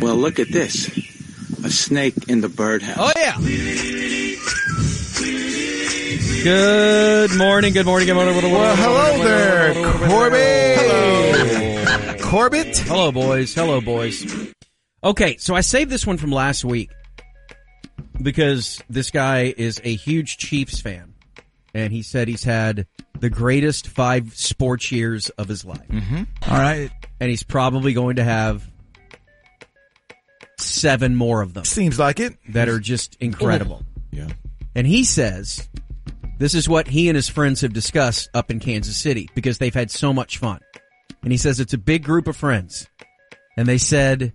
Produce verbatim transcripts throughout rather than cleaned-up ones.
Well, look at this. A snake in the birdhouse. Oh, yeah. Good morning, good morning, good morning. Well, hello there, Corbett. Hello. Corbett. Hello, boys. Hello, boys. Okay, so I saved this one from last week because this guy is a huge Chiefs fan, and he said he's had the greatest five sports years of his life. Mm-hmm. All right. And he's probably going to have seven more of them. Seems like it. That are just incredible. Yeah. And he says this is what he and his friends have discussed up in Kansas City because they've had so much fun. And he says it's a big group of friends. And they said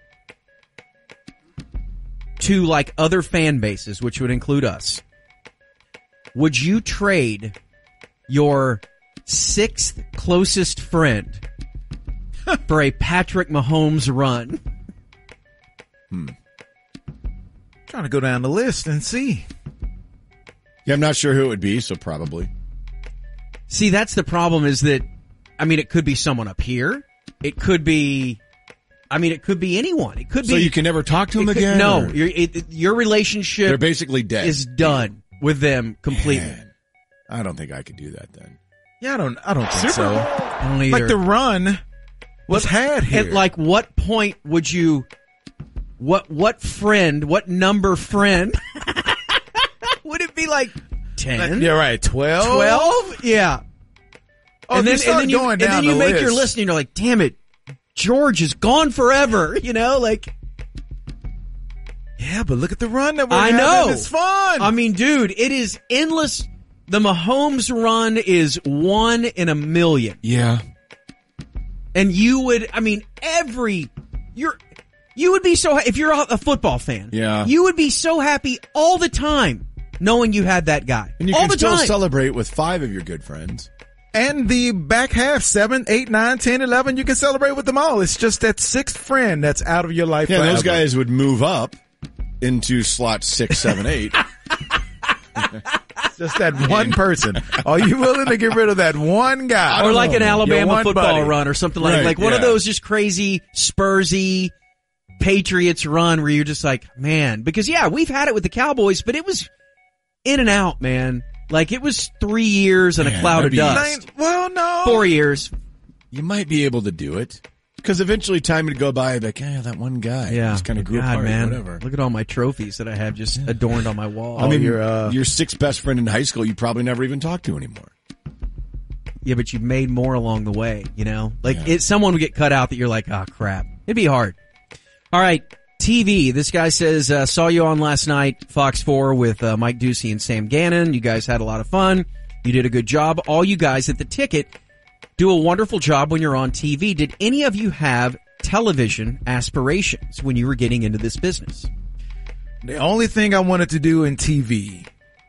to like other fan bases, which would include us, would you trade your sixth closest friend for a Patrick Mahomes run? Hmm. Trying to go down the list and see. Yeah, I'm not sure who it would be, so probably. See, that's the problem is that, I mean, it could be someone up here. It could be, I mean, it could be anyone. It could be. So you can never talk to him could, again? No, or? your, it, your relationship. They're basically dead. Is done with them completely. Man, I don't think I could do that then. Yeah, I don't, I don't think Super. so. I don't either. Like the run was But had here. At like what point would you, what, what friend, what number friend would it be like ten? Yeah, right. twelve? twelve? Yeah. Oh, and then, if you start and then you, going and down then you the make list. your list and you're like, damn it, George is gone forever, you know, like. Yeah, but look at the run that we're I having. know. It's fun. I mean, dude, it is endless. The Mahomes run is one in a million. Yeah. And you would, I mean, every, you're, you would be so, if you're a, a football fan. Yeah. You would be so happy all the time knowing you had that guy. And you all can the still time. celebrate with five of your good friends. And the back half, seven, eight, nine, ten, eleven, you can celebrate with them all. It's just that sixth friend that's out of your life Yeah, forever. those guys would move up into slot six, seven, eight. Just that one person. Are you willing to get rid of that one guy? Or like know. an Alabama Your football buddy. run or something like, Right, like one of yeah. those just crazy Spursy Patriots run where you're just like, man, because yeah, we've had it with the Cowboys, but it was in and out, man. Like it was three years and a Man, cloud of that'd be- dust. Nine- well, no. Four years. You might be able to do it. Because eventually time would go by, like, yeah, that one guy. Yeah. Just kind of grew God, apart, man. whatever. Look at all my trophies that I have just adorned on my wall. I mean, your, uh, your sixth best friend in high school, you probably never even talked to anymore. Yeah, but you've made more along the way, you know? Like, Yeah. it, someone would get cut out that you're like, oh, crap. It'd be hard. All right, T V. This guy says, uh, saw you on last night, Fox four, with uh, Mike Ducey and Sam Gannon. You guys had a lot of fun. You did a good job. All you guys at the Ticket do a wonderful job when you're on T V. Did any of you have television aspirations when you were getting into this business? The only thing I wanted to do in T V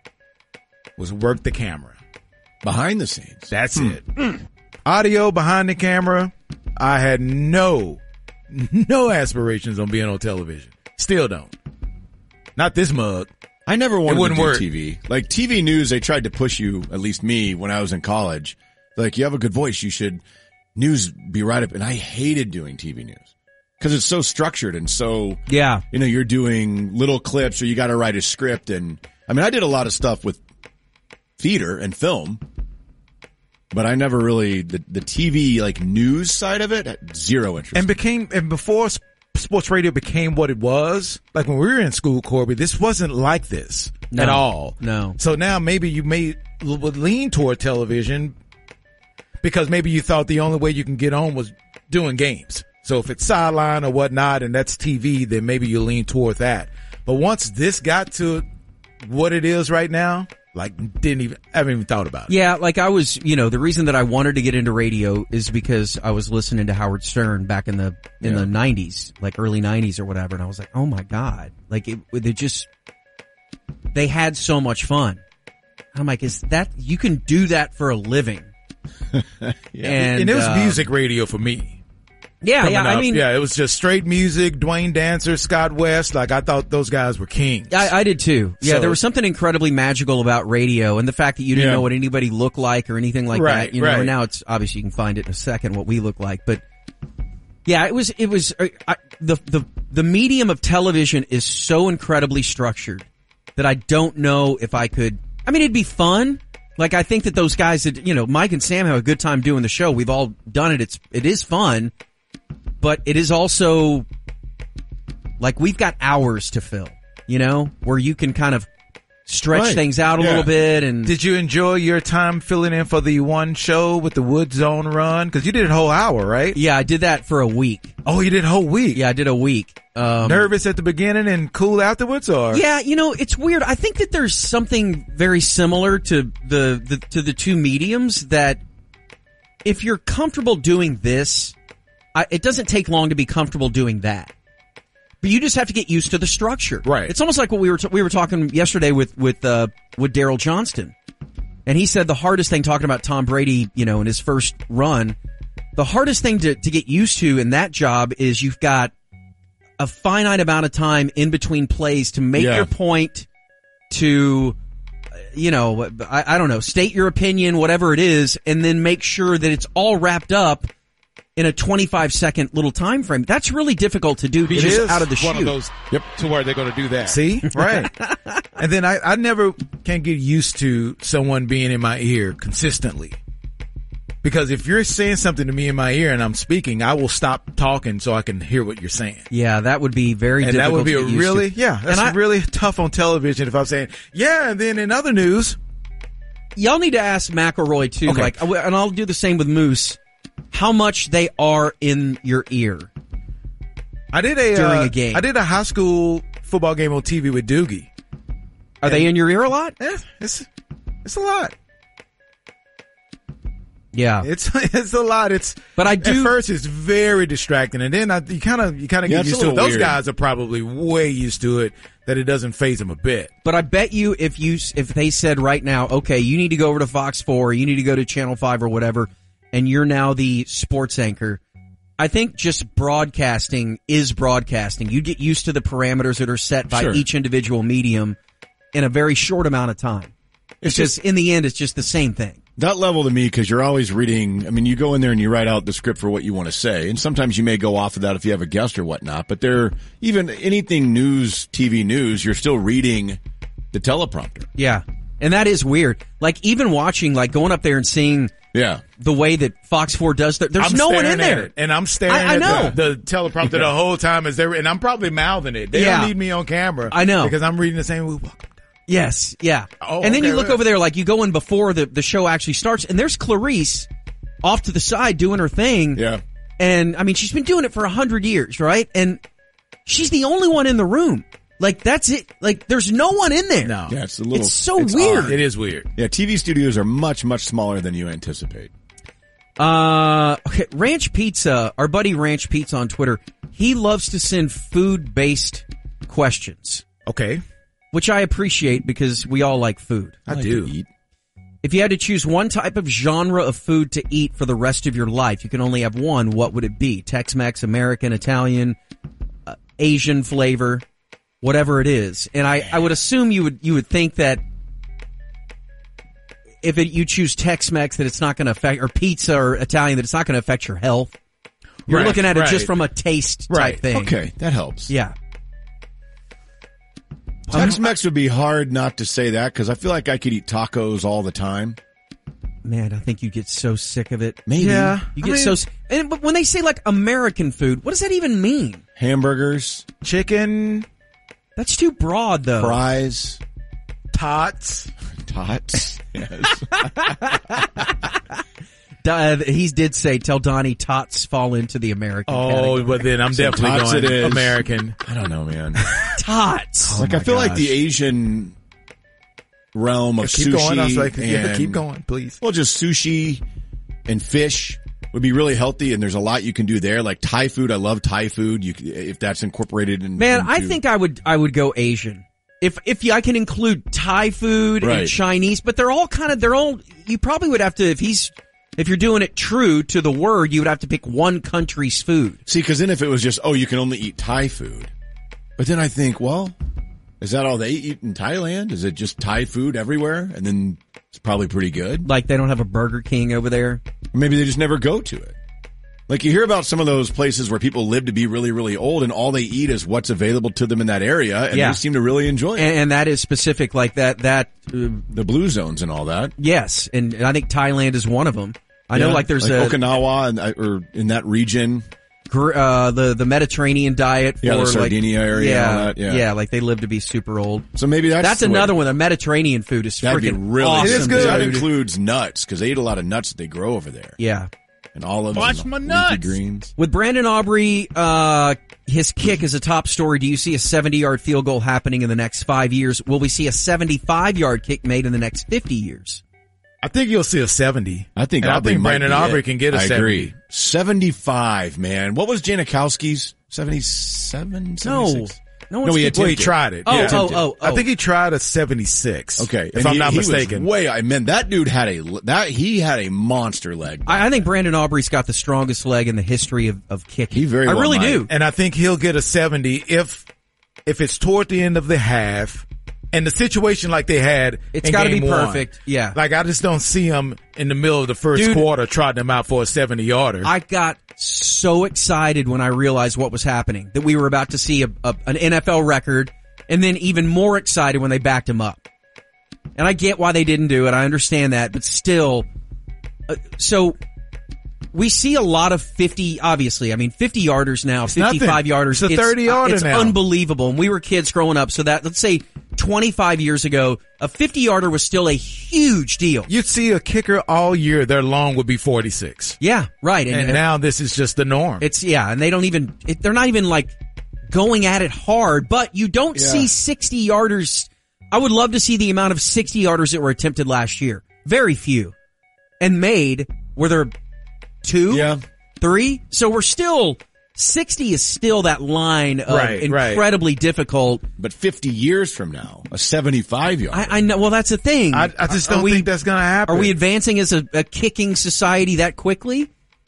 was work the camera. Behind the scenes. That's it. Audio behind the camera. I had no, no aspirations on being on television. Still don't. Not this mug. I never wanted wouldn't to do work. T V. Like T V news, they tried to push you, at least me, when I was in college. Like, you have a good voice. You should news be right up. And I hated doing T V news because it's so structured and so, Yeah. you know, you're doing little clips or you got to write a script. And I mean, I did a lot of stuff with theater and film, but I never really, the, the T V, like news side of it, had zero interest. And became, and before s- sports radio became what it was, like when we were in school, Corby, this wasn't like this No. at all. No. So now maybe you may would lean toward television because maybe you thought the only way you can get on was doing games. So if it's sideline or whatnot and that's T V, then maybe you lean toward that. But once this got to what it is right now, like didn't even, I haven't even thought about it. Yeah, like I was, you know, the reason that I wanted to get into radio is because I was listening to Howard Stern back in the, in Yeah. the nineties, like early nineties or whatever. And I was like, oh my God. Like it, they just, they had so much fun. I'm like, is that, you can do that for a living. Yeah. And, And it was uh, music radio for me. Yeah, Coming yeah. I up. mean, yeah, it was just straight music, Dwayne Dancer, Scott West. Like I thought those guys were kings. I, I did too. Yeah, So- there was something incredibly magical about radio and the fact that you didn't Yeah. know what anybody looked like or anything like Right, that. You know, right. and now it's obviously you can find it in a second what we look like, but Yeah, it was, it was, uh, I, the, the, the medium of television is so incredibly structured that I don't know if I could, I mean, it'd be fun. Like, I think that those guys that, you know, Mike and Sam have a good time doing the show. We've all done it. It's, it is fun, but it is also, like, we've got hours to fill, you know, where you can kind of stretch Right. things out a Yeah. little bit. And Did you enjoy your time filling in for the one show with the Wood Zone run? Because you did a whole hour, right? yeah, I did that for a week. Oh, you did a whole week. Yeah, I did a week. Um, Nervous at the beginning and cool afterwards, or Yeah, you know, it's weird. I think that there's something very similar to the, the to the two mediums that if you're comfortable doing this, I, it doesn't take long to be comfortable doing that. But you just have to get used to the structure. Right. It's almost like what we were t- we were talking yesterday with with uh with Daryl Johnston. And he said the hardest thing talking about Tom Brady, you know, in his first run, the hardest thing to to get used to in that job is you've got a finite amount of time in between plays to make Yeah. your point, to, you know, I, I don't know, state your opinion, whatever it is, and then make sure that it's all wrapped up in a twenty-five second little time frame. That's really difficult to do It just is out of the one chute. of those Yep. to where they're going to do that. See, right? And then I, I never can get used to someone being in my ear consistently. Because if you're saying something to me in my ear and I'm speaking, I will stop talking so I can hear what you're saying. Yeah, that would be very And difficult that would be to a get used really, to. yeah, that's And I- really tough on television if I'm saying, yeah, and then in other news, Y'all need to ask McElroy too, Okay. like, and I'll do the same with Moose, how much they are in your ear. I did a, During uh, a game. I did a high school football game on T V with Doogie. Are they in your ear a lot? Yeah, it's, it's a lot. Yeah. It's it's a lot. It's But I at do- first it's very distracting, and then I, you kind of you kind of Yeah, get it's a used to it. little Those weird. guys are probably way used to it that it doesn't faze them a bit. But I bet you if you if they said right now, okay, you need to go over to Fox four, or you need to go to Channel five or whatever, and you're now the sports anchor, I think just broadcasting is broadcasting. You get used to the parameters that are set by Sure. each individual medium in a very short amount of time. It's Because just in the end, it's just the same thing. that level to me, because you're always reading. I mean, you go in there and you write out the script for what you want to say, and sometimes you may go off of that if you have a guest or whatnot. But there, even anything news, T V news, you're still reading the teleprompter. Yeah. And that is weird. Like even watching, like going up there and seeing Yeah. the way that Fox four does that, there's I'm no one staring in at there. it, and I'm staring I- I at know. The, the teleprompter the whole time as they're, and I'm probably mouthing it. They Yeah. don't need me on camera. I know. because I'm reading the same. Welcome. Yes, yeah. Oh, and then okay, you look well. over there, like you go in before the, the show actually starts, and there's Clarice off to the side doing her thing. Yeah. And I mean, she's been doing it for a hundred years, right? And she's the only one in the room. Like that's it. Like there's no one in there. No, Yeah. It's a little. It's so It's weird. odd. It is weird. Yeah. T V studios are much, much smaller than you anticipate. Uh, okay, Ranch Pizza, our buddy Ranch Pizza on Twitter, he loves to send food-based questions, Okay, which I appreciate because we all like food. I, like do. to eat. If you had to choose one type of genre of food to eat for the rest of your life, you can only have one, what would it be? Tex-Mex, American, Italian, uh, Asian flavor, whatever it is. And I, I would assume you would, you would think that if it, you choose Tex-Mex that it's not going to affect, or pizza or Italian, that it's not going to affect your health. You're Right, looking at it just right. from a taste Right, type thing. Okay, that helps. Yeah. Tex-Mex would be hard not to say that because I feel like I could eat tacos all the time. Man, I think you get so sick of it. Maybe. Yeah. You I get mean- so, s- and but when they say like American food, what does that even mean? Hamburgers, Chicken, That's too broad though. fries, tots. tots. Yes. Uh, he did say, tell Donnie tots fall into the American Oh, category. but then I'm So definitely tots going it is. American. I don't know, man. Tots. like I my feel like gosh. the Asian realm of Keep sushi. going. I was like, yeah, and- keep going, please. Well, just sushi and fish would be really healthy, and there's a lot you can do there. Like Thai food, I love Thai food. You, c- if that's incorporated in. Man, I into- think I would, I would go Asian. If, if I can include Thai food and Right. Chinese, but they're all kind of, they're all, you probably would have to, if he's, if you're doing it true to the word, you would have to pick one country's food. See, because then if it was just, oh, you can only eat Thai food, but then I think, well, is that all they eat in Thailand? Is it just Thai food everywhere, and then it's probably pretty good? Like they don't have a Burger King over there. Or maybe they just never go to it. Like you hear about some of those places where people live to be really, really old and all they eat is what's available to them in that area and Yeah. they seem to really enjoy it. And, and that is specific like that, that, uh, the blue zones and all that. yes. And, and I think Thailand is one of them. I know Yeah, like there's like a, Okinawa and, or in that region. gr- uh, the, the Mediterranean diet for Yeah, the like, Sardinia area yeah, and all that, yeah. like they live to be super old. So maybe that's That's the way- another one. The Mediterranean food is That'd be freaking really awesome. It is good. That dude. includes nuts because they eat a lot of nuts that they grow over there. Yeah. And olives Watch and my leafy nuts. greens. With Brandon Aubrey, uh, his kick is a top story. Do you see a seventy-yard field goal happening in the next five years? Will we see a seventy-five-yard kick made in the next fifty years? I think you'll see a seventy. I think And I Aubrey think might Brandon be Aubrey it. can get a I seventy. agree. seventy-five, man. What was Janikowski's? seventy-seven? No. seventy-six? No No, one's he kicked- Well, he attempted. tried it. Oh, yeah. oh, oh, oh. I think he tried a seventy-six. Okay. If and I'm he- not he was mistaken. way, I mean, that dude had a, that, he had a monster leg. I, I think Brandon Aubrey's got the strongest leg in the history of, of kicking. He very I well really might. do. And I think he'll get a seventy if if it's toward the end of the half and the situation like they had. It's in gotta be game one. perfect. Yeah. Like I just don't see him in the middle of the first Dude, quarter trotting him out for a seventy yarder. I got so excited when I realized what was happening, that we were about to see a, a, an N F L record, and then even more excited when they backed him up. And I get why they didn't do it. I understand that, but still, uh, so we see a lot of fifty, obviously, I mean, fifty yarders now, fifty-five yarders. It's a thirty yarder It's now. unbelievable. And we were kids growing up, so that, let's say twenty-five years ago, a fifty yarder was still a huge deal. You'd see a kicker all year, their long would be forty-six. Yeah, right. And now this is just the norm. It's, yeah, and they don't even, it, they're not even like going at it hard, but you don't Yeah. see sixty yarders. I would love to see the amount of sixty yarders that were attempted last year. Very few. And made, were there two? Yeah. Three? So we're still, sixty is still that line of Right, right. incredibly difficult. But fifty years from now, a seventy-five yard. I, I know, well that's the thing. I, I just Are don't we- think that's going to happen. Are we advancing as a, a kicking society that quickly?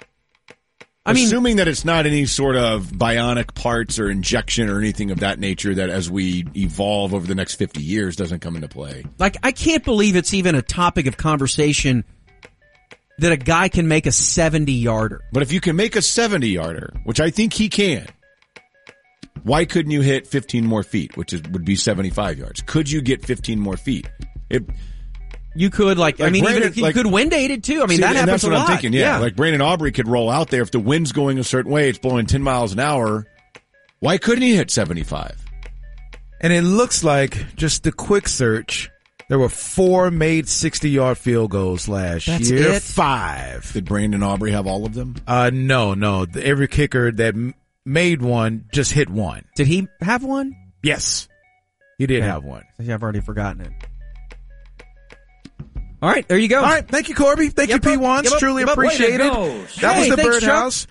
I mean, Assuming that it's not any sort of bionic parts or injection or anything of that nature that as we evolve over the next fifty years doesn't come into play. like, I can't believe it's even a topic of conversation that a guy can make a seventy yarder. But if you can make a seventy yarder, which I think he can, why couldn't you hit fifteen more feet, which is, would be seventy-five yards? Could you get fifteen more feet? It, You could, like, I Like mean, Brandon- even, you like- could wind aid it too. I mean, See, that and happens that's what a I'm lot. thinking. Yeah. like Brandon Aubrey could roll out there if the wind's going a certain way, it's blowing ten miles an hour. Why couldn't he hit seventy-five? And it looks like, just a quick search, there were four made sixty-yard field goals last That's year. it? Five. Did Brandon Aubrey have all of them? Uh, no, no. The- Every kicker that m- made one just hit one. Did he have one? Yes. He did Okay. have one. I've already forgotten it. All right, there you go. All right. Thank you, Corby. Thank Yep, you, P up, ones. yep, up, Truly yep, way to appreciate it. go. That Hey, was the thanks, Birdhouse.